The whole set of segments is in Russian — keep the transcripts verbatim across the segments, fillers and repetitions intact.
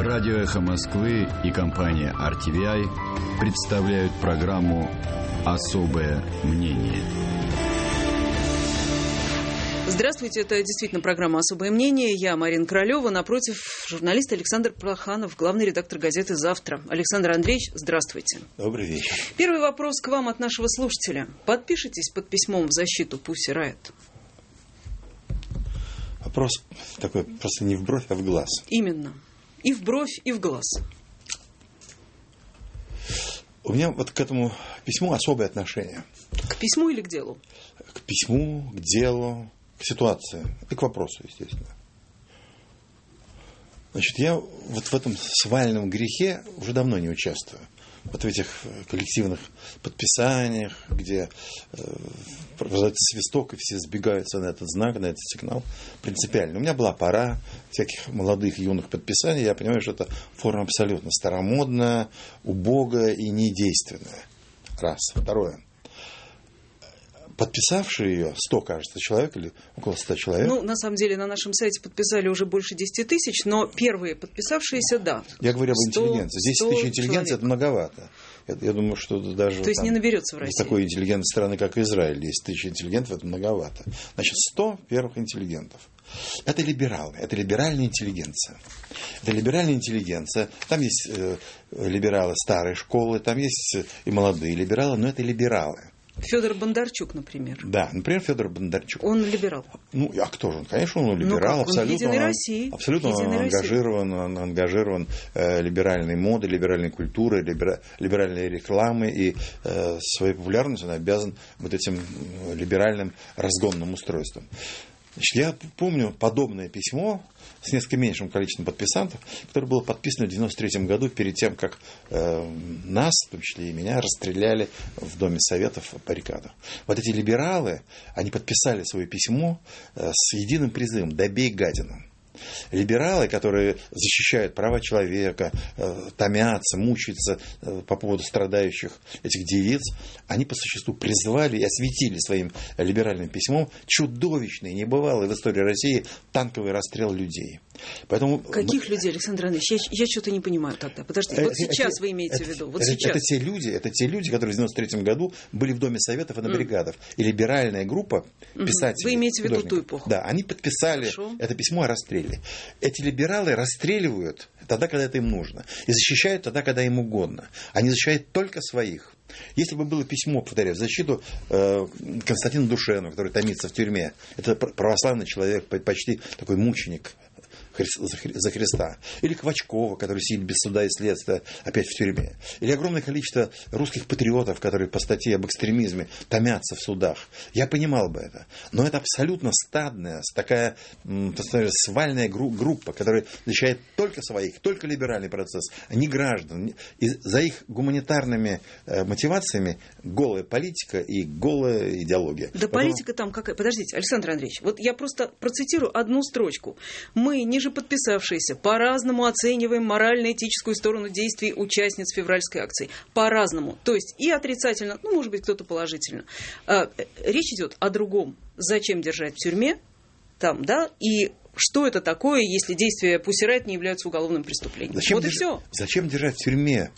Радио «Эхо Москвы» и компания ар ти ви ай представляют программу «Особое мнение». Здравствуйте, это действительно программа «Особое мнение». Я Марина Королева, напротив журналист Александр Проханов, главный редактор газеты «Завтра». Александр Андреевич, здравствуйте. Добрый вечер. Первый вопрос к вам от нашего слушателя. Подпишитесь под письмом в защиту Pussy Riot? Вопрос такой просто не в бровь, а в глаз. Именно. И в бровь, и в глаз. У меня вот к этому письму особое отношение. К письму или к делу? К письму, к делу, к ситуации и к вопросу, естественно. Значит, я вот в этом свальном грехе уже давно не участвую. Вот в этих коллективных подписаниях, где э, раздается свисток, и все сбегаются на этот знак, на этот сигнал. Принципиально. У меня была пора всяких молодых, юных подписаний. Я понимаю, что это форма абсолютно старомодная, убогая и недейственная. Раз. Второе. Подписавшие ее, сто, кажется, человек или около ста человек. Ну, на самом деле, на нашем сайте подписали уже больше десяти тысяч, но первые подписавшиеся, да. Я говорю об интеллигенции. десять тысяч интеллигенции – это многовато. Я, я думаю, что даже... То есть там, не наберется в России. Из такой интеллигентной страны, как Израиль, десять тысяч интеллигентов – это многовато. Значит, сто первых интеллигентов. Это либералы, это либеральная интеллигенция. Это либеральная интеллигенция. Там есть э, либералы старой школы, там есть и молодые либералы, но это либералы. Федор Бондарчук, например. Да, например, Федор Бондарчук. Он либерал. Ну, а кто же он? Конечно, он либерал. Ну, абсолютно, он в Единой он, России. Абсолютно он ангажирован, он ангажирован э, либеральной модой, либеральной культурой, либера, либеральной рекламой. И э, своей популярностью он обязан вот этим либеральным разгонным устройством. Значит, я помню подобное письмо с несколько меньшим количеством подписантов, которое было подписано в девяносто третьем году, перед тем, как э, нас, в том числе и меня, расстреляли в Доме Советов в баррикадах. Вот эти либералы, они подписали свое письмо э, с единым призывом «Добей гадину». Либералы, которые защищают права человека, э, томятся, мучаются э, по поводу страдающих этих девиц, они по существу призвали и осветили своим либеральным письмом чудовищный, небывалый в истории России танковый расстрел людей. Поэтому... Каких людей, Александр Андреевич? Я, я что-то не понимаю тогда. Подождите, вот сейчас это, вы имеете это, в виду? Вот это, сейчас. Это те люди, это те люди, которые в девяносто третьем году были в Доме Советов и на бригадах. Mm. И либеральная группа писателей... Вы имеете в виду ту эпоху? Да, они подписали Хорошо. Это письмо о расстреле. Эти либералы расстреливают тогда, когда это им нужно. И защищают тогда, когда им угодно. Они защищают только своих. Если бы было письмо, повторяю, в защиту э, Константина Душенова, который томится в тюрьме, это православный человек, почти такой мученик за Христа. Или Квачкова, который сидит без суда и следствия опять в тюрьме. Или огромное количество русских патриотов, которые по статье об экстремизме томятся в судах. Я понимал бы это. Но это абсолютно стадная, такая сказать, свальная группа, которая защищает только своих, только либеральный процесс, а не граждан. И за их гуманитарными мотивациями голая политика и голая идеология. Да Поэтому... политика там какая? Подождите, Александр Андреевич, вот я просто процитирую одну строчку. Мы, ниже подписавшиеся, по-разному оцениваем морально-этическую сторону действий участниц февральской акции. По-разному. То есть и отрицательно, ну, может быть, кто-то положительно. Речь идет о другом. Зачем держать в тюрьме? Там, да? И что это такое, если действия Pussy Riot не являются уголовным преступлением? Зачем вот держ... и все. Зачем держать в тюрьме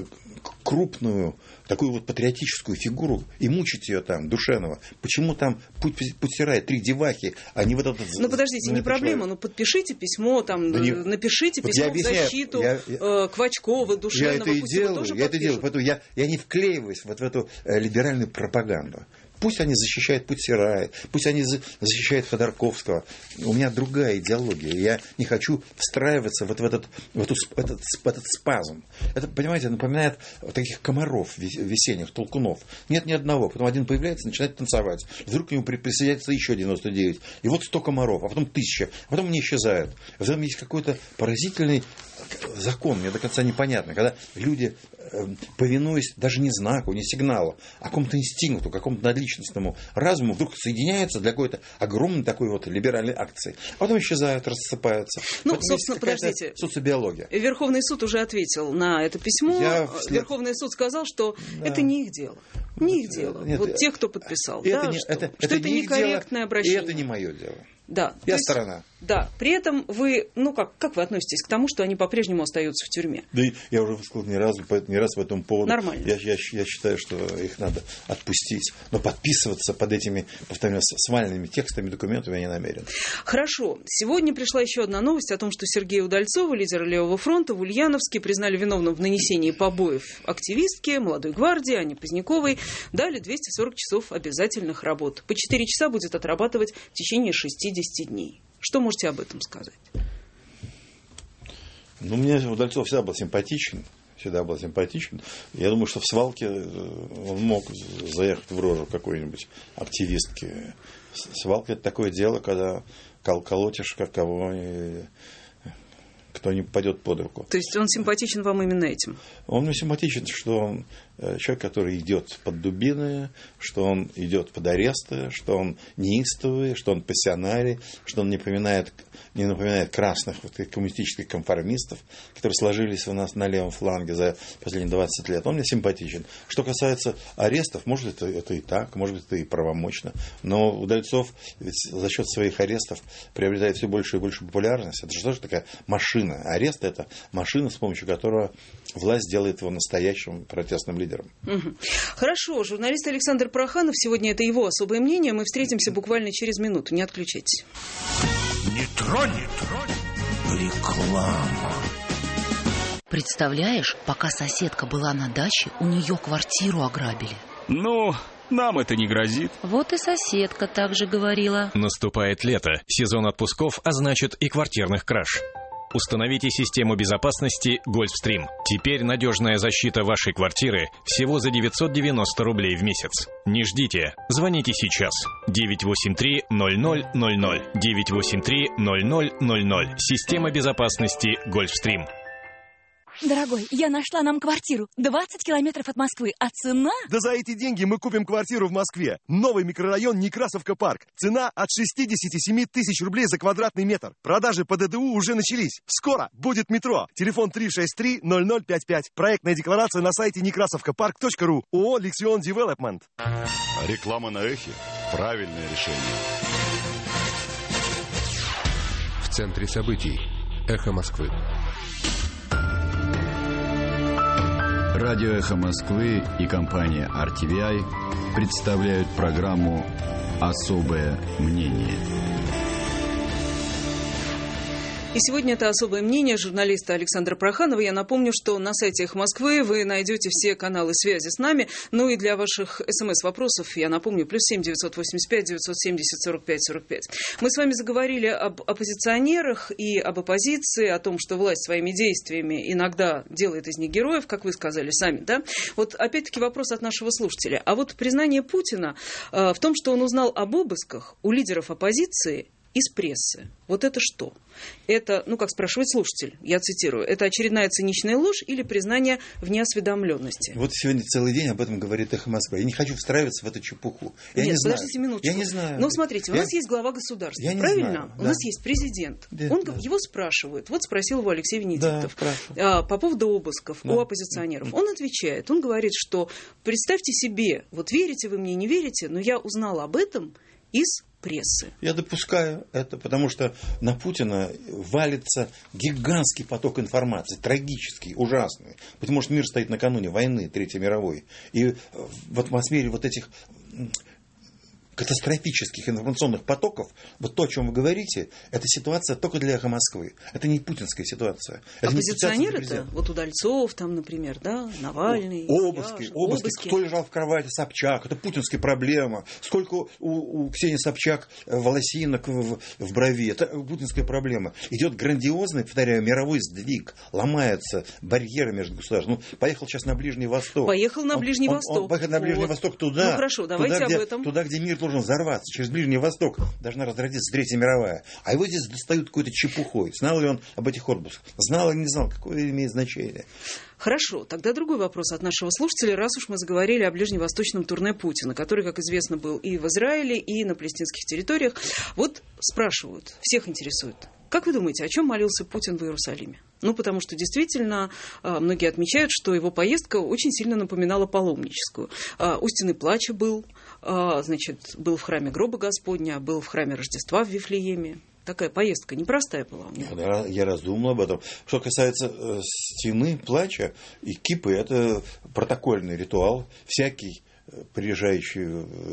крупную, такую вот патриотическую фигуру и мучить ее там, Душенова? Почему там Pussy Riot, три девахи, а не вот этот... Ну, подождите, не проблема, ну, подпишите письмо, там, да не... напишите вот письмо в защиту я, я... Квачкова, Душенова. Я это и делаю, я это делаю, поэтому я, я не вклеиваюсь вот в эту э, либеральную пропаганду. Пусть они защищают Pussy Riot, пусть они защищают Ходорковского. У меня другая идеология. Я не хочу встраиваться вот в этот, в эту, этот, в этот спазм. Это, понимаете, напоминает таких комаров весенних, толкунов. Нет ни одного. Потом один появляется, начинает танцевать. Вдруг к нему присоединяется еще девяносто девять. И вот сто комаров, а потом тысяча. А потом они исчезают. В этом есть какой-то поразительный закон, мне до конца непонятно. Когда люди, повинуясь даже не знаку, не сигналу, а какому-то инстинкту, какому-то надличностному разуму, вдруг соединяются для какой-то огромной такой вот либеральной акции. А потом исчезают, рассыпаются. Ну, Поэтому собственно, подождите. Социобиология. Верховный суд уже ответил на это письмо. Я вслед... Верховный суд сказал, что да. это не их дело. Не их дело. Нет, вот тех, кто подписал. Это да, не, что, это, что это, это не некорректное дело, обращение. И это не мое дело. Да. Я есть... сторона. Да, при этом вы, ну как, как вы относитесь к тому, что они по-прежнему остаются в тюрьме? Да, я уже высказал не раз, не раз по этому поводу. Нормально. Я, я, я считаю, что их надо отпустить. Но подписываться под этими, повторяю, свальными текстами, документами я не намерен. Хорошо. Сегодня пришла еще одна новость о том, что Сергея Удальцова, лидера Левого фронта, в Ульяновске признали виновным в нанесении побоев активистке Молодой гвардии Ане Поздняковой. Дали двести сорок часов обязательных работ. По четыре часа будет отрабатывать в течение шестьдесят дней. Что можете об этом сказать? Ну, мне Удальцов всегда был симпатичен. Всегда был симпатичен. Я думаю, что в свалке он мог заехать в рожу какой-нибудь активистке. Свалка – это такое дело, когда кол- колотишь как кого, и кто не попадет под руку. То есть он симпатичен вам именно этим? Он мне симпатичен, что он человек, который идет под дубины, что он идет под аресты, что он неистовый, что он пассионарий, что он не напоминает, не напоминает красных вот, коммунистических конформистов, которые сложились у нас на левом фланге за последние двадцать лет. Он мне симпатичен. Что касается арестов, может, это, это и так, может быть, это и правомочно. Но Удальцов ведь за счет своих арестов приобретает все больше и больше популярность. Это же тоже такая машина. Арест – это машина, с помощью которого власть делает его настоящим протестным лидером. Угу. Хорошо. Журналист Александр Проханов. Сегодня это его особое мнение. Мы встретимся буквально через минуту. Не отключайтесь. Не тронь, не тронь. Реклама. Представляешь, пока соседка была на даче, у нее квартиру ограбили. Ну, нам это не грозит. Вот и соседка также говорила. Наступает лето, сезон отпусков, а значит и квартирных краж. Установите систему безопасности Гольфстрим. Теперь надежная защита вашей квартиры всего за девятьсот девяносто рублей в месяц. Не ждите. Звоните сейчас. девять восемь три ноль ноль ноль ноль. девять восемь три ноль ноль ноль ноль. Система безопасности Гольфстрим. Дорогой, я нашла нам квартиру. двадцать километров от Москвы. А цена? Да за эти деньги мы купим квартиру в Москве. Новый микрорайон Некрасовка парк. Цена от шестьдесят семь тысяч рублей за квадратный метр. Продажи по ДДУ уже начались. Скоро будет метро. Телефон три шесть три ноль ноль пять пять. Проектная декларация на сайте некрасовка парк точка ру. ООО «Лексион Девелопмент». Реклама на эхе. Правильное решение. В центре событий. Эхо Москвы. Радио «Эхо Москвы» и компания ар ти ви ай представляют программу «Особое мнение». И сегодня это особое мнение журналиста Александра Проханова. Я напомню, что на сайте «Эхо Москвы» вы найдете все каналы связи с нами. Ну и для ваших смс-вопросов, я напомню, плюс семь девятьсот восемьдесят пять девятьсот семьдесят сорок пять сорок пять. Мы с вами заговорили об оппозиционерах и об оппозиции, о том, что власть своими действиями иногда делает из них героев, как вы сказали сами, да? Вот опять-таки вопрос от нашего слушателя. А вот признание Путина э, в том, что он узнал об обысках у лидеров оппозиции из прессы. Вот это что? Это, ну, как спрашивает слушатель, я цитирую, это очередная циничная ложь или признание в неосведомленности? Вот сегодня целый день об этом говорит «Эхо Москвы». Я не хочу встраиваться в эту чепуху. Я Нет, не подождите знаю. минуточку. Я не знаю. Ну, смотрите, у я... нас есть глава государства, я не правильно? знаю, у да. нас есть президент. Да, Он, да. Его спрашивают. Вот спросил его Алексей Венедиктов да, а, по поводу обысков да. у оппозиционеров. Он отвечает, он говорит, что представьте себе, вот верите вы мне, не верите, но я узнал об этом из прессы. Я допускаю это, потому что на Путина валится гигантский поток информации, трагический, ужасный. Потому что мир стоит накануне войны Третьей мировой. И в атмосфере вот этих катастрофических информационных потоков, вот то, о чем вы говорите, это ситуация только для «Эхо Москвы». Это не путинская ситуация. Оппозиционеры-то, вот Удальцов там, например, да, Навальный. Обыски, Яшин, обыски, обыски. Кто лежал в кровати, Собчак, это путинская проблема. Сколько у, у Ксении Собчак волосинок в, в брови, это путинская проблема. Идет грандиозный, повторяю, мировой сдвиг, ломаются барьеры между государствами. Ну, поехал сейчас на Ближний Восток. Поехал на Ближний он, Восток. Он, он поехал на Ближний вот. Восток туда, ну, хорошо, давайте туда, об где, этом. туда, где мир должен взорваться. Через Ближний Восток должна разразиться Третья мировая. А его здесь достают какой-то чепухой. Знал ли он об этих отпусках? Знал или не знал? Какое имеет значение? Хорошо, тогда другой вопрос от нашего слушателя, раз уж мы заговорили о ближневосточном турне Путина, который, как известно, был и в Израиле, и на палестинских территориях. Вот спрашивают, всех интересует. Как вы думаете, о чем молился Путин в Иерусалиме? Ну, потому что действительно многие отмечают, что его поездка очень сильно напоминала паломническую. У стены плача был, значит, был в храме гроба Господня, был в храме Рождества в Вифлееме. такая поездка непростая была у него. Я, я раздумал об этом. Что касается э, стены плача и кипы, это протокольный ритуал. Всякий приезжающий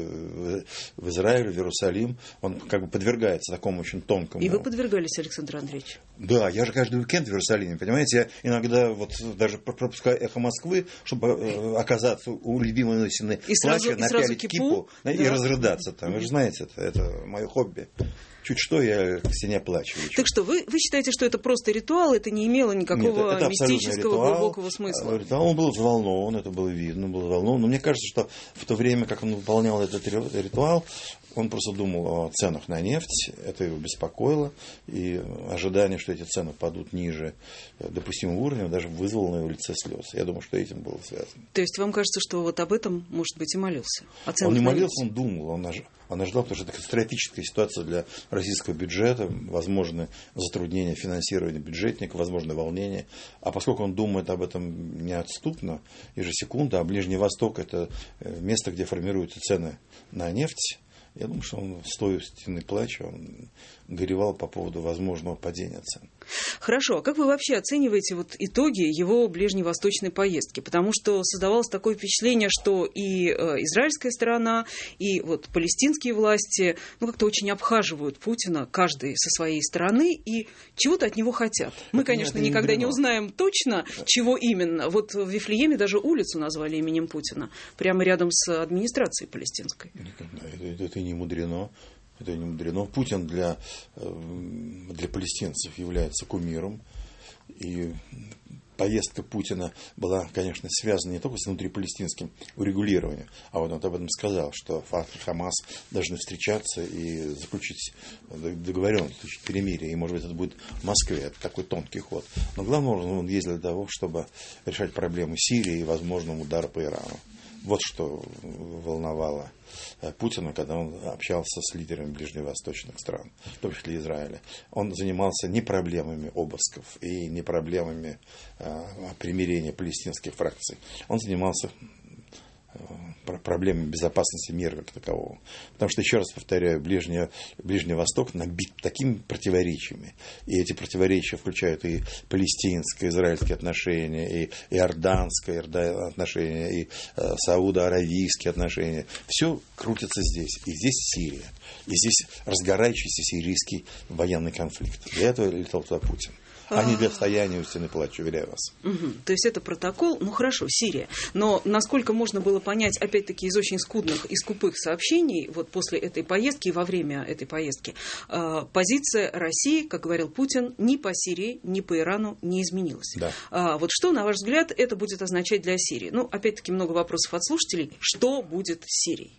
в Израиль, в Иерусалим, он как бы подвергается такому очень тонкому... И вы подвергались, Александр Андреевич? Да, я же каждый уикенд в Иерусалиме, понимаете, я иногда вот даже пропускаю «Эхо Москвы», чтобы оказаться у любимой стены плача, напялить кипу, кипу да. и разрыдаться там. Вы же знаете, это, это мое хобби. Чуть что, я к стене плачу. Так что, вы, вы считаете, что это просто ритуал, это не имело никакого Нет, это мистического, ритуал, глубокого смысла? Ритуал, он был взволнован, это было видно, он был взволнован. Но мне кажется, что в то время, как он выполнял этот ритуал, он просто думал о ценах на нефть, это его беспокоило, и ожидание, что эти цены падут ниже допустимого уровня, даже вызвало на его лице слезы. Я думаю, что этим было связано. То есть вам кажется, что вот об этом, может быть, и молился? Он не молился, он думал, он ожидал. Он ожидал, потому что это стратегическая ситуация для российского бюджета, возможны затруднения финансирования бюджетников, возможно волнение. А поскольку он думает об этом неотступно, ежесекундно, а Ближний Восток – это место, где формируются цены на нефть, я думаю, что он, стоя у стены плача, он горевал по поводу возможного падения цен. Хорошо, а как вы вообще оцениваете вот итоги его ближневосточной поездки? Потому что создавалось такое впечатление, что и э, израильская сторона, и вот палестинские власти, ну, как-то очень обхаживают Путина, каждый со своей стороны, и чего-то от него хотят. Мы, это конечно, не никогда не узнаем точно, да. чего именно. Вот в Вифлееме даже улицу назвали именем Путина, прямо рядом с администрацией палестинской. Это, это не мудрено. Это не мудрено. Путин для, для палестинцев является кумиром. И поездка Путина была, конечно, связана не только с внутрипалестинским урегулированием, а вот он об этом сказал, что Фатх и Хамас должны встречаться и заключить договоренность, заключить перемирие. И, может быть, это будет в Москве. Это такой тонкий ход. Но главное, он ездил для того, чтобы решать проблему Сирии и возможного удара по Ирану. Вот что волновало Путина, когда он общался с лидерами ближневосточных стран, в том числе Израиля. Он занимался не проблемами обысков и не проблемами э, примирения палестинских фракций. Он занимался проблемами безопасности мира как такового. Потому что, еще раз повторяю, Ближний, Ближний Восток набит такими противоречиями. И эти противоречия включают и палестинское, израильские отношения, и иорданское отношения, и э, саудо-аравийские отношения. Все крутится здесь. И здесь Сирия. И здесь разгорающийся сирийский военный конфликт. Для этого летал туда Путин. А не для стояния у стены плача, уверяю вас. Угу. То есть это протокол, ну хорошо, Сирия. Но насколько можно было понять, опять-таки, из очень скудных и скупых сообщений, вот после этой поездки и во время этой поездки, э, позиция России, как говорил Путин, ни по Сирии, ни по Ирану не изменилась. Да. А, вот что, на ваш взгляд, это будет означать для Сирии? Ну, опять-таки, много вопросов от слушателей. Что будет с Сирией?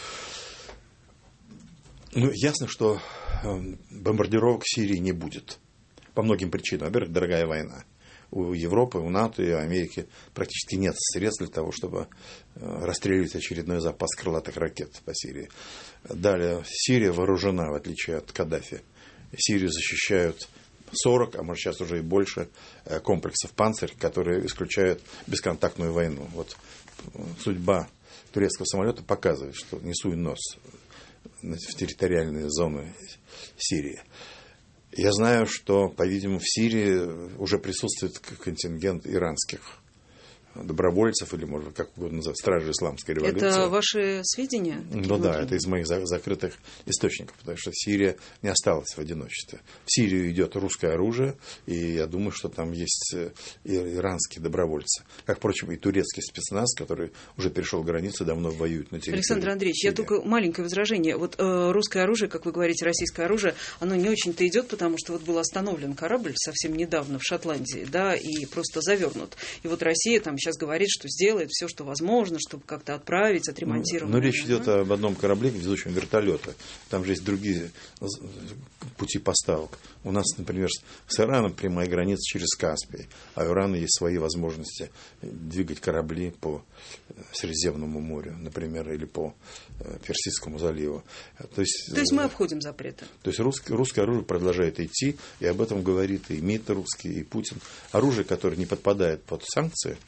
Ну, ясно, что э, бомбардировок Сирии не будет. По многим причинам. Во-первых, дорогая война. У Европы, у НАТО и у Америки практически нет средств для того, чтобы расстреливать очередной запас крылатых ракет по Сирии. Далее, Сирия вооружена, в отличие от Каддафи. Сирию защищают сорок, а может сейчас уже и больше, комплексов «Панцирь», которые исключают бесконтактную войну. Вот судьба турецкого самолета показывает, что не суй нос в территориальные зоны Сирии. Я знаю, что, по-видимому, в Сирии уже присутствует контингент иранских добровольцев, или, может быть, как угодно называть, стражи исламской революции. Это ваши сведения? Ну да, это из моих закрытых источников, потому что Сирия не осталась в одиночестве. В Сирию идет русское оружие, и я думаю, что там есть и иранские добровольцы. Как, впрочем, и турецкий спецназ, который уже перешел границу, давно воюет на территории Александр Андреевич, Сирии. Я только маленькое возражение. Вот э, русское оружие, как вы говорите, российское оружие, оно не очень-то идет, потому что вот был остановлен корабль совсем недавно в Шотландии, да, и просто завернут. И вот Россия там сейчас говорит, что сделает все, что возможно, чтобы как-то отправить, отремонтировать. Но, но речь идет об одном корабле, везущем вертолеты. Там же есть другие пути поставок. У нас, например, с Ираном прямая граница через Каспий, а у Ирана есть свои возможности двигать корабли по Средиземному морю, например, или по Персидскому заливу. То есть, то есть мы обходим запреты. То есть русское, русское оружие продолжает идти, и об этом говорит и МИД русский, и Путин. Оружие, которое не подпадает под санкции,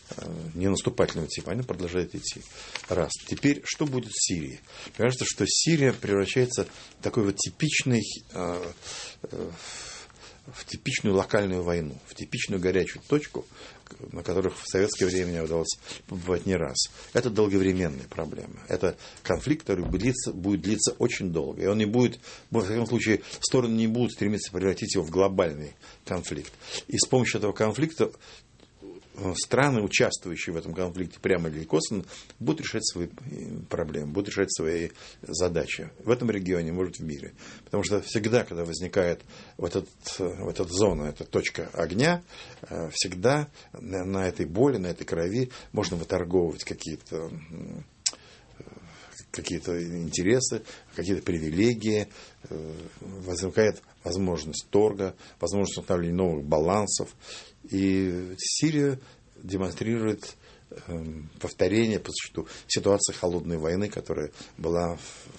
ненаступательного типа, они продолжают идти. Раз. Теперь, что будет с Сирией? Мне кажется, что Сирия превращается в такой вот типичный, э, э, в типичную локальную войну, в типичную горячую точку, на которых в советское время мне удалось побывать не раз. Это долговременная проблема. Это конфликт, который будет длиться, будет длиться очень долго. И он не будет, во всяком случае, стороны не будут стремиться превратить его в глобальный конфликт. И с помощью этого конфликта страны, участвующие в этом конфликте прямо или косвенно, будут решать свои проблемы, будут решать свои задачи в этом регионе, может, в мире. Потому что всегда, когда возникает вот, этот, вот эта зона, эта точка огня, всегда на этой боли, на этой крови можно выторговывать какие-то какие-то интересы, какие-то привилегии, возникает возможность торга, возможность установления новых балансов. И Сирия демонстрирует э, повторение по существу ситуации холодной войны, которая была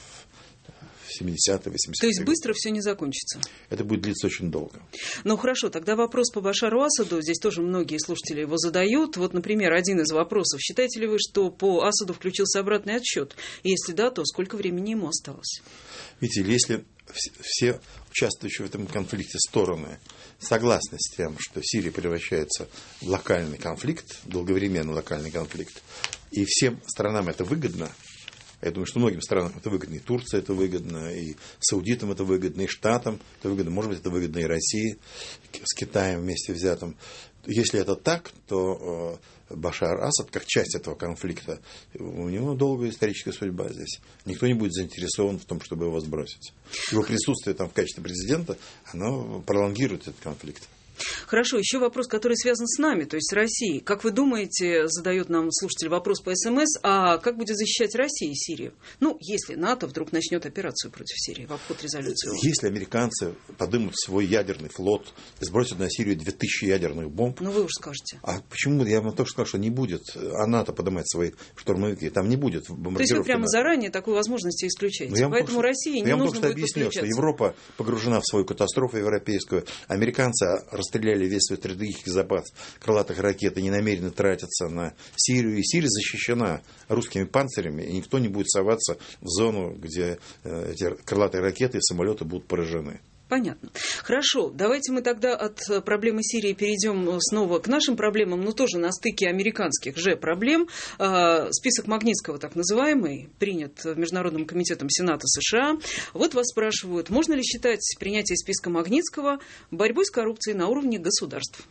в семидесятые, восьмидесятые. То есть быстро все не закончится? Это будет длиться очень долго. Ну хорошо, тогда вопрос по Башару Асаду. Здесь тоже многие слушатели его задают. Вот, например, один из вопросов. Считаете ли вы, что по Асаду включился обратный отсчет? И если да, то сколько времени ему осталось? Видите, если все участвующие в этом конфликте стороны согласны с тем, что Сирия превращается в локальный конфликт, долговременный локальный конфликт, и всем сторонам это выгодно, я думаю, что многим странам это выгодно, и Турции это выгодно, и саудитам это выгодно, и Штатам это выгодно, может быть, это выгодно и России с Китаем вместе взятым. Если это так, то Башар Асад, как часть этого конфликта, у него долгая историческая судьба здесь. Никто не будет заинтересован в том, чтобы его сбросить. Его присутствие там в качестве президента, оно пролонгирует этот конфликт. Хорошо, еще вопрос, который связан с нами, то есть с Россией. Как вы думаете, задает нам слушатель вопрос по СМС, а как будет защищать Россия Сирию? Ну, если НАТО вдруг начнет операцию против Сирии в обход резолюции. Если американцы подымут свой ядерный флот и сбросят на Сирию две тысячи ядерных бомб... Ну, вы уж скажете. А почему? Я вам только сказал, что не будет. А НАТО поднимает свои штурмовики. Там не будет бомбардировки. То есть вы прямо НАТО. Заранее такую возможность исключаете. Поэтому только, России не нужно будет объясню, подключаться. Что Европа погружена в свою катастрофу европейскую. Американцы расстреляли весь свой стратегический запас крылатых ракет и не намерены тратиться на Сирию. И Сирия защищена русскими панцирями, и никто не будет соваться в зону, где эти крылатые ракеты и самолеты будут поражены. Понятно. Хорошо, давайте мы тогда от проблемы Сирии перейдем снова к нашим проблемам, но тоже на стыке американских же проблем. Список Магнитского, так называемый, принят Международным комитетом Сената США. Вот вас спрашивают, можно ли считать принятие списка Магнитского борьбой с коррупцией на уровне государств?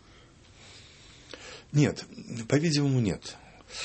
Нет, по-видимому, нет.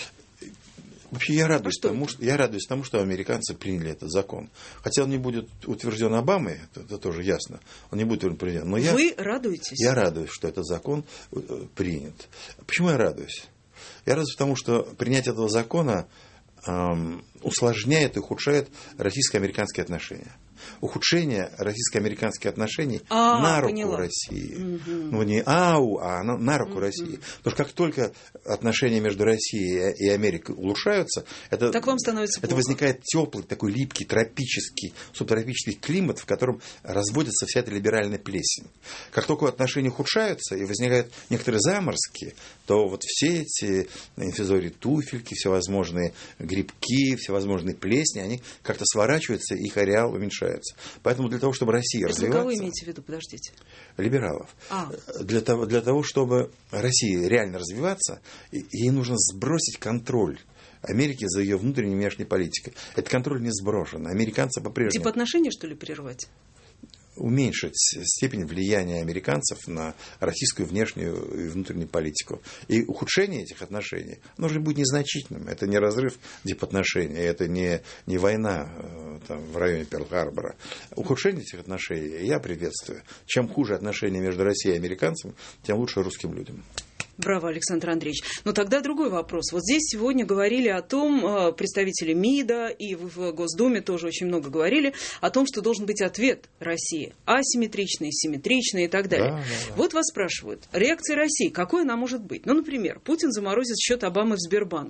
Вообще я радуюсь, а тому, что, я радуюсь тому, что американцы приняли этот закон. Хотя он не будет утвержден Обамой, это, это тоже ясно. Он не будет утвержден. Но Вы я, радуетесь? Я радуюсь, что этот закон принят. Почему я радуюсь? Я радуюсь потому, что принятие этого закона эм, усложняет и ухудшает российско-американские отношения. Ухудшение российско-американских отношений а, на руку поняла. России. Угу. Ну, не ау, а на, на руку угу. России. Потому что как только отношения между Россией и Америкой улучшаются, это, так вам становится это плохо. возникает теплый, такой липкий, тропический, субтропический климат, в котором разводится вся эта либеральная плесень. Как только отношения ухудшаются и возникают некоторые заморозки, то вот все эти инфизории туфельки, всевозможные грибки, всевозможные плесни, они как-то сворачиваются, их ареал уменьшается. Поэтому для того, чтобы Россия Это развиваться... Кого имеете в виду, подождите? Либералов. А. Для того, для того, чтобы Россия реально развиваться, ей нужно сбросить контроль Америки за ее внутренней и внешней политикой. Этот контроль не сброшен. Американцы по-прежнему... Типа отношения, что ли, прервать? Уменьшить степень влияния американцев на российскую внешнюю и внутреннюю политику. И ухудшение этих отношений, оно же будет незначительным. Это не разрыв дипотношений, это не, не война там, в районе Перл-Харбора. Ухудшение этих отношений я приветствую. Чем хуже отношения между Россией и американцами, тем лучше русским людям. Браво, Александр Андреевич. Но тогда другой вопрос. Вот здесь сегодня говорили о том, представители МИДа и в Госдуме тоже очень много говорили о том, что должен быть ответ России. Асимметричный, симметричный и так далее. Да, да, да. Вот вас спрашивают, реакция России, какой она может быть? Ну, например, Путин заморозит счет Обамы в Сбербанке.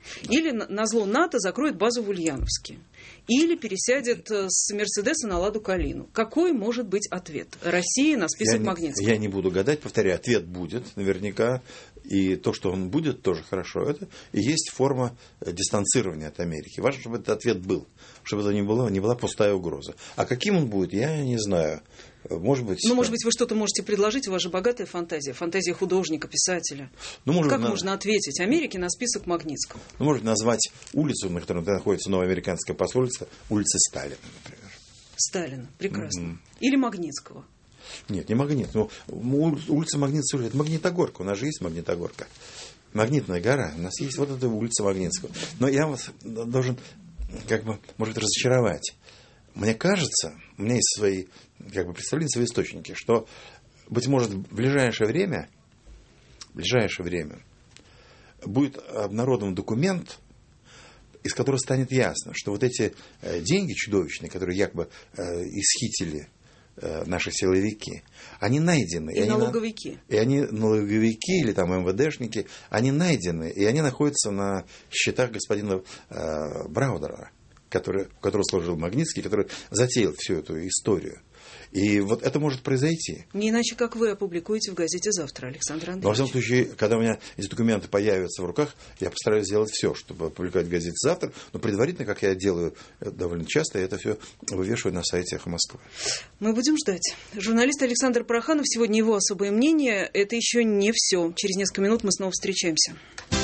Или назло НАТО закроет базу в Ульяновске. Или пересядет с Мерседеса на Ладу Калину. Какой может быть ответ России на список я Магнитского? Не, я не буду гадать, повторяю, ответ будет наверняка. И то, что он будет, тоже хорошо. Это и есть форма дистанцирования от Америки. Важно, чтобы этот ответ был. Чтобы это не была, не была пустая угроза. А каким он будет, я не знаю. Может быть, ну, может быть, вы что-то можете предложить, у вас же богатая фантазия, фантазия художника, писателя. Ну, может, как на... можно ответить Америке на список Магнитского? Ну, можно назвать улицу, на которой находится новое американское посольство, улица Сталина, например. Сталина, прекрасно. Mm-hmm. Или Магнитского. Нет, не Магнит. Ну, улица Магнитского, это Магнитогорка, у нас же есть Магнитогорка. Магнитная гора, у нас есть вот эта улица Магнитского. Но я вас должен, как бы, может, разочаровать. Мне кажется, у меня есть свои, как бы, представления, свои источники, что, быть может, в ближайшее время, в ближайшее время будет обнародован документ, из которого станет ясно, что вот эти деньги чудовищные, которые якобы исхитили наши силовики, они найдены. И, и налоговики. Они, и они налоговики или там МВДшники, они найдены, и они находятся на счетах господина э, Браудера, который, у которого служил Магнитский, который затеял всю эту историю. И вот это может произойти. Не иначе, как вы опубликуете в газете «Завтра», Александр Андреевич. Во всяком случае, когда у меня эти документы появятся в руках, я постараюсь сделать все, чтобы опубликовать в газете «Завтра». Но предварительно, как я делаю довольно часто, я это все вывешиваю на сайте «Эхо Москвы». Мы будем ждать. Журналист Александр Проханов. Сегодня его особое мнение. Это еще не все. Через несколько минут мы снова встречаемся.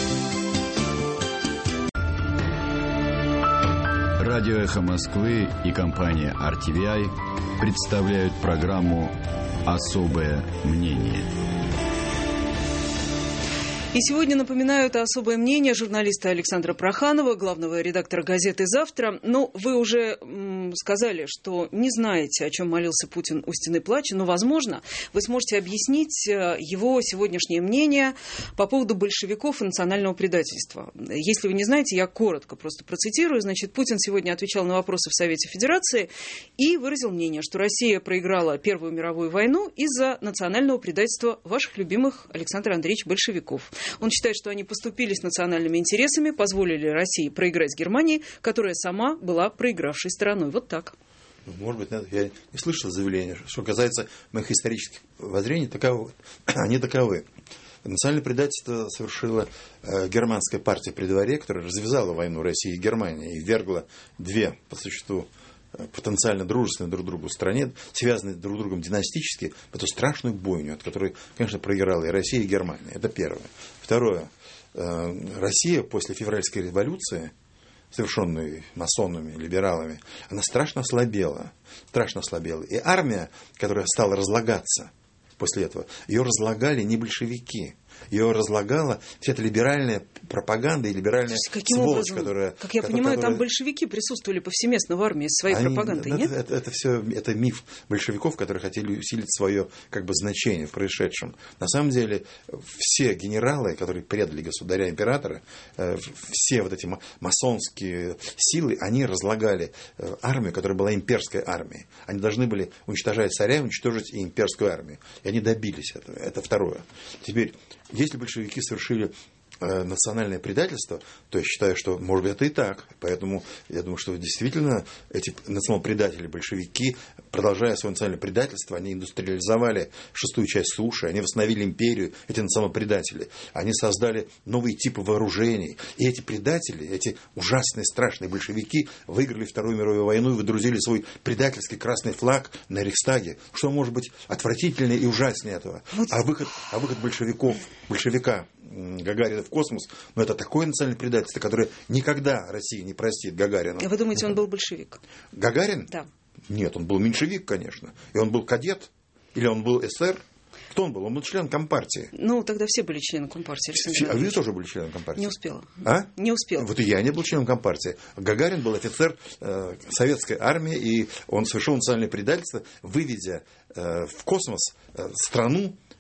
Радио «Эхо Москвы» и компания ар ти ви ай представляют программу «Особое мнение». И сегодня напоминают особое мнение журналиста Александра Проханова, главного редактора газеты «Завтра». Но вы уже м, сказали, что не знаете, о чем молился Путин у стены плача, но, возможно, вы сможете объяснить его сегодняшнее мнение по поводу большевиков и национального предательства. Если вы не знаете, я коротко просто процитирую. Значит, Путин сегодня отвечал на вопросы в Совете Федерации и выразил мнение, что Россия проиграла Первую мировую войну из-за национального предательства ваших любимых, Александр Андреевич, большевиков. Он считает, что они поступили с национальными интересами, позволили России проиграть Германии, которая сама была проигравшей стороной. Вот так. Может быть, я не слышал заявления. Что касается моих исторических воззрений, таковы, они таковы. Национальное предательство совершила э, германская партия при дворе, которая развязала войну России и Германии и ввергла две, по существу, потенциально дружественные друг другу стране, связанные друг с другом династически, в эту страшную бойню, от которой, конечно, проиграла и Россия, и Германия. Это первое. Второе. Россия после февральской революции, совершенной масонами, либералами, она страшно ослабела. Страшно ослабела. И армия, которая стала разлагаться после этого, ее разлагали не большевики. Ее разлагала вся эта либеральная пропаганда и либеральная каким сволочь, образом, которая... Как я которая, понимаю, которая... там большевики присутствовали повсеместно в армии с своей Они, пропагандой, это, нет? Это, это, это все это миф большевиков, которые хотели усилить свое как бы, значение в происшедшем. На самом деле все генералы, которые предали государя-императора, э, все вот эти масонские силы, они разлагали э, армию, которая была имперской армией. Они должны были уничтожать царя, уничтожить и имперскую армию. И они добились этого. Это второе. Теперь, если большевики совершили э, национальное предательство, то я считаю, что, может быть, это и так. Поэтому я думаю, что действительно эти национал-предатели, большевики, продолжая свое национальное предательство, они индустриализовали шестую часть суши, они восстановили империю, эти национал-предатели. Они создали новые типы вооружений. И эти предатели, эти ужасные, страшные большевики выиграли Вторую мировую войну и выдрузили свой предательский красный флаг на Рейхстаге. Что может быть отвратительнее и ужаснее этого? А выход, а выход большевиков, большевика Гагарина в космос, но это такое национальное предательство, которое никогда Россия не простит Гагарина. А вы думаете, он был большевик? Гагарин? Да. Нет, он был меньшевик, конечно. И он был кадет? Или он был эсер? Кто он был? Он был член Компартии. Ну, тогда все были членом Компартии. А вы тоже были членом Компартии? Не успела. А? Не успела. Вот и я не был членом Компартии. Гагарин был офицер э, советской армии, и он совершил национальное предательство, выведя э, в космос э, страну,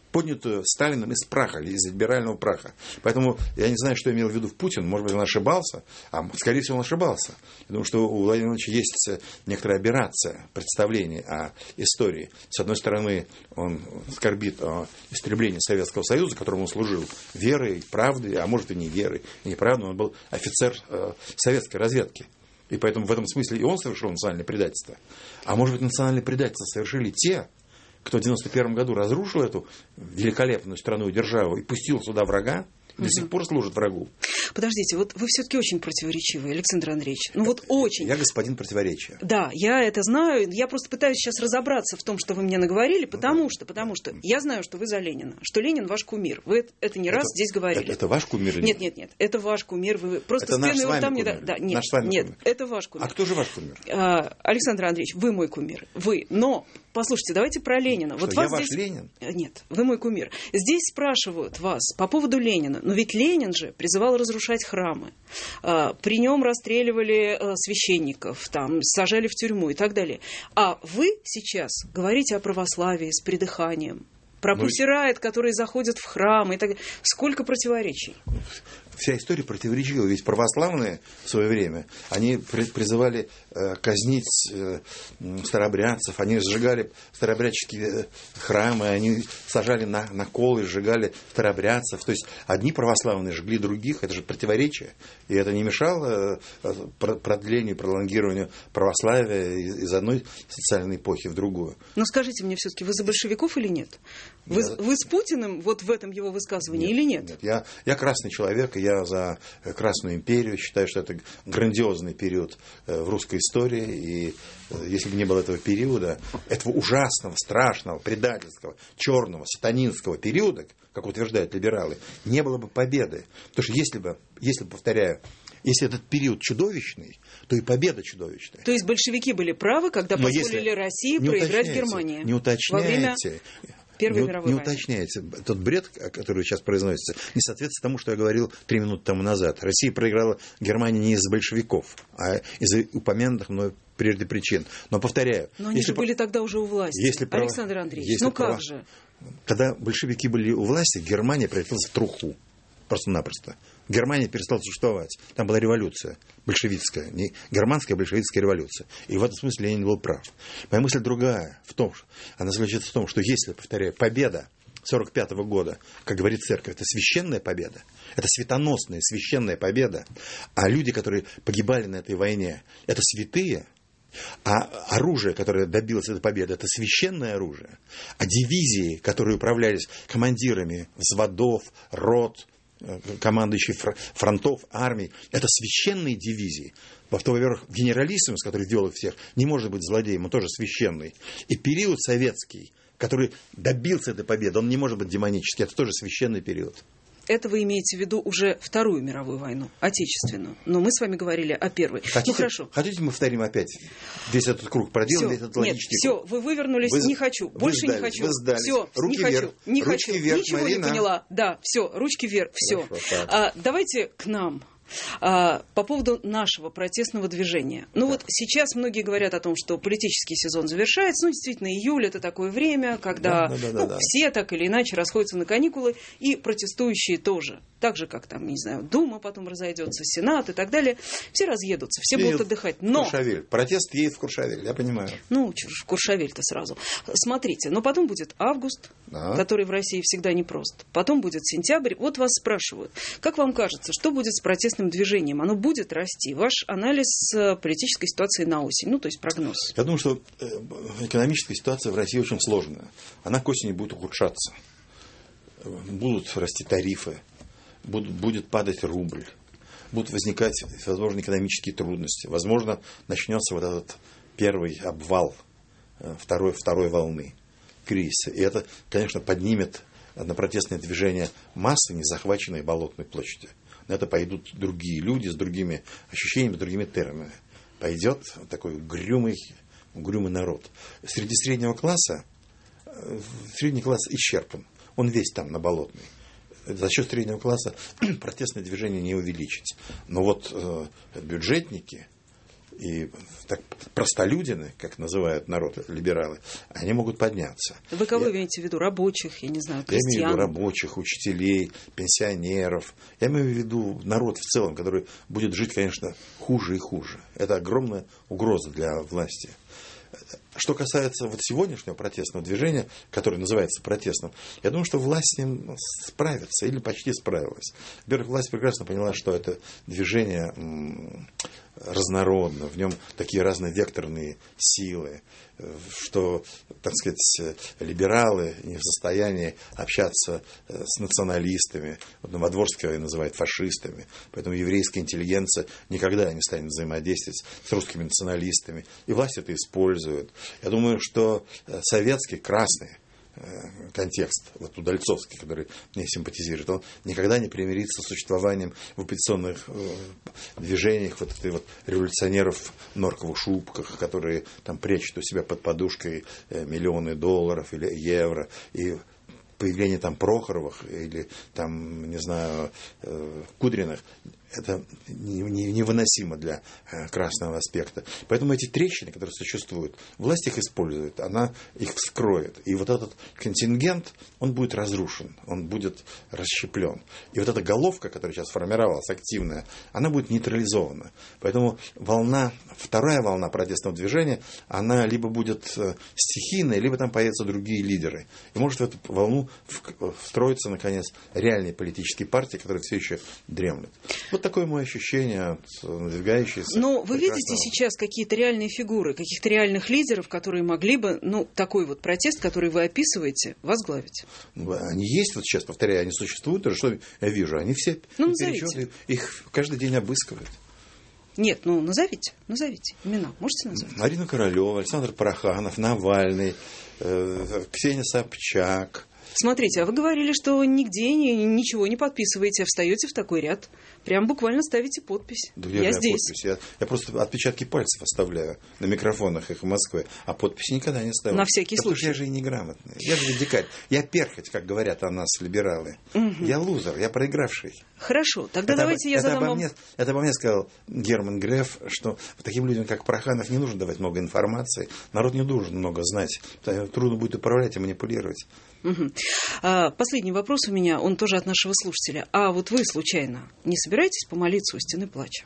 поднятую Сталином из праха, из либерального праха. Поэтому я не знаю, что имел в виду в Путин. Может быть, он ошибался, а скорее всего, он ошибался. Я думаю, что у Владимира Владимировича есть некоторая аберрация представления о истории. С одной стороны, он скорбит о истреблении Советского Союза, которому он служил верой, правдой, а может и не верой, и неправдой. Он был офицер э, советской разведки. И поэтому в этом смысле и он совершил национальное предательство. А может быть, национальное предательство совершили те, кто в девяносто первом году разрушил эту великолепную страну и державу и пустил сюда врага, до сих пор служит врагу. Подождите, вот вы все-таки очень противоречивый, Александр Андреевич. Ну вот очень. Я господин противоречия. Да, я это знаю. Я просто пытаюсь сейчас разобраться в том, что вы мне наговорили, потому что, потому что я знаю, что вы за Ленина, что Ленин ваш кумир. Вы это не раз это, здесь говорили. Это, это ваш кумир? Или нет, нет, нет. Это ваш кумир. Вы просто это с пеной у рта мне... Да, нет, наш с вами нет, кумир. Это ваш кумир. А кто же ваш кумир? А, Александр Андреевич, вы мой кумир. Вы. Но, послушайте, давайте про Ленина. Что, вот я вас ваш здесь... Ленин? Нет, вы мой кумир. Здесь спрашивают вас по поводу Ленина. Но ведь Ленин же призывал разрушать храмы. При нем расстреливали священников, там, сажали в тюрьму и так далее. А вы сейчас говорите о православии с придыханием. Про ну, Pussy Riot, которые заходят в храмы и так далее. Сколько противоречий? Вся история противоречива. Ведь православные в свое время, они призывали э, казнить э, старообрядцев, они сжигали старообрядческие храмы, они сажали на, на колы, сжигали старообрядцев. То есть одни православные жгли других, это же противоречие. И это не мешало э, продлению, пролонгированию православия из, из одной социальной эпохи в другую. Но скажите мне все-таки, вы за большевиков или нет? Вы, я... вы с Путиным вот в этом его высказывании нет, или нет? Нет, я, я красный человек, и я за Красную империю. Считаю, что это грандиозный период в русской истории. И если бы не было этого периода, этого ужасного, страшного, предательского, черного, сатанинского периода, как утверждают либералы, не было бы победы. Потому что если бы, если, повторяю, если этот период чудовищный, то и победа чудовищная. То есть большевики были правы, когда Но позволили России проиграть Германии? Не уточняйте. Первой не, мировой не войны. уточняйте. Тот бред, который сейчас произносится, не соответствует тому, что я говорил три минуты тому назад. Россия проиграла Германии не из-за большевиков, а из-за упомянутых мной прежде причин. Но повторяю. Но они же были тогда уже у власти. Если Александр прав... Андреевич, если ну как прав... же? Когда большевики были у власти, Германия превратилась в труху. Просто-напросто. Германия перестала существовать. Там была революция большевистская, не германская большевистская революция. И в этом смысле Ленин был прав. Моя мысль другая, в том, она заключается в том, что если, повторяю, победа сорок пятого года, как говорит церковь, это священная победа, это светоносная священная победа, а люди, которые погибали на этой войне, это святые, а оружие, которое добилось этой победы, это священное оружие, а дивизии, которые управлялись командирами взводов, рот, командующий фронтов, армий, это священные дивизии. Во-первых, генералиссимус, который вел их всех, не может быть злодеем, он тоже священный. И период советский, который добился этой победы, он не может быть демонический, это тоже священный период. Это вы имеете в виду уже Вторую мировую войну, отечественную. Но мы с вами говорили о Первой. Хотите, ну хорошо. Хотите, мы повторим опять весь этот круг, проделаем все, весь этот логический нет, круг? все, вы вывернулись, вы, не хочу, больше сдались, не хочу. Вы сдались. Все, руки не вверх, хочу, не ручки хочу, вверх, ничего Марина. не поняла. Да, все, ручки вверх, все. Хорошо, а, давайте к нам. А, по поводу нашего протестного движения. Ну так. Вот сейчас многие говорят о том, что политический сезон завершается. Ну, действительно, июль – это такое время, когда да, да, да, ну, да. все так или иначе расходятся на каникулы, и протестующие тоже. Так же, как там, не знаю, Дума потом разойдется, Сенат и так далее. Все разъедутся, все едет будут отдыхать. Но... Куршавель. Протест едет в Куршавель, я понимаю. Ну, в Куршавель-то сразу. Смотрите, но потом будет август, да. который в России всегда непрост. Потом будет сентябрь. Вот вас спрашивают, как вам кажется, что будет с протестным движением? Оно будет расти? Ваш анализ политической ситуации на осень, ну, то есть прогноз. Я думаю, что экономическая ситуация в России очень сложная. Она к осени будет ухудшаться. Будут расти тарифы, будут, будет падать рубль, будут возникать, возможно, экономические трудности. Возможно, начнется вот этот первый обвал второй, второй волны кризиса. И это, конечно, поднимет на протестное движение массы, не захваченные Болотной площади. На это пойдут другие люди с другими ощущениями, с другими терминами. Пойдет такой угрюмый, угрюмый народ. Среди среднего класса, средний класс исчерпан. Он весь там, на Болотной. За счет среднего класса протестное движение не увеличить. Но вот э, бюджетники, и так, простолюдины, как называют народ либералы, они могут подняться. Вы кого я, имеете в виду? Рабочих, я не знаю, крестьян? Я имею в виду рабочих, учителей, пенсионеров. Я имею в виду народ в целом, который будет жить, конечно, хуже и хуже. Это огромная угроза для власти. Что касается вот сегодняшнего протестного движения, которое называется протестным, я думаю, что власть с ним справится или почти справилась. Во-первых, власть прекрасно поняла, что это движение м- разнородно, в нем такие разные векторные силы, что, так сказать, либералы не в состоянии общаться с националистами. Вот Новодворского называют фашистами. Поэтому еврейская интеллигенция никогда не станет взаимодействовать с русскими националистами. И власть это использует. Я думаю, что советский, красный контекст, вот Удальцовский, который мне симпатизирует, он никогда не примирится с существованием в оппозиционных э, движениях вот этой вот революционеров в норковых шубках, которые там прячут у себя под подушкой э, миллионы долларов или евро, и появление там Прохоровых или там, не знаю, э, Кудриных, это невыносимо для красного аспекта. Поэтому эти трещины, которые существуют, власть их использует, она их вскроет. И вот этот контингент, он будет разрушен, он будет расщеплен. И вот эта головка, которая сейчас формировалась, активная, она будет нейтрализована. Поэтому волна, вторая волна протестного движения, она либо будет стихийной, либо там появятся другие лидеры. И может в эту волну встроиться, наконец, реальные политические партии, которые все еще дремлют. Вот такое мое ощущение от надвигающейся. Но вы видите сейчас какие-то реальные фигуры, каких-то реальных лидеров, которые могли бы, ну, такой вот протест, который вы описываете, возглавить? Они есть, вот сейчас повторяю, они существуют, то что я вижу, они все ну, перечетные, их каждый день обыскивают. Нет, ну назовите, назовите имена, можете назвать? Марина Королева, Александр Пороханов, Навальный, э, Ксения Собчак. Смотрите, а вы говорили, что нигде ни, ничего не подписываете, а встаете в такой ряд. Прям буквально ставите подпись. Да я я здесь. Подпись. Я, я просто отпечатки пальцев оставляю на микрофонах их в Москве, а подписи никогда не ставлю. На всякий Потому случай. Я же и неграмотный. Я же дикарь. Я перхоть, как говорят о нас либералы. Угу. Я лузер, я проигравший. Хорошо, тогда это давайте об, я это задам обо вам... мне, это обо мне сказал Герман Греф, что таким людям, как Пороханов, не нужно давать много информации. Народ не должен много знать. Трудно будет управлять и манипулировать. Угу. А, последний вопрос у меня, он тоже от нашего слушателя. А вот вы, случайно, не собираетесь помолиться у стены плача?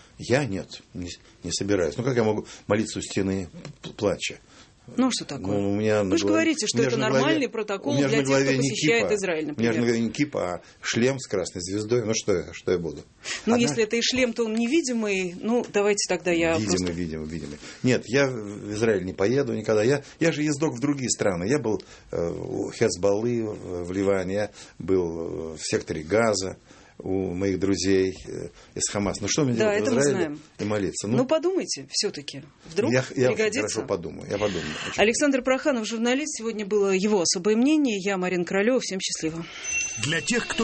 Я нет, не, не собираюсь. Ну, как я могу молиться у стены плача? Ну, что такое? Ну, у меня Вы же главе... говорите, что это нормальный главе... протокол для тех, кто посещает кипа. Израиль, например. У меня же на голове не кипа, а шлем с красной звездой. Ну, что я, что я буду? Ну, Одна... если это и шлем, то он невидимый. Ну, давайте тогда я Видимый, просто... видимый, видимый. Нет, я в Израиль не поеду никогда. Я, я же ездок в другие страны. Я был э, у Хезболлы в Ливане, я был в секторе Газа у моих друзей из Хамас. Ну, что мне да, делать в Израиле знаем. и молиться? Ну, ну подумайте все-таки. Вдруг я, я пригодится. хорошо подумаю. Я подумаю. Александр Пороханов, журналист. Сегодня было его особое мнение. Я, Марина Королева. Всем счастливо. Для тех, кто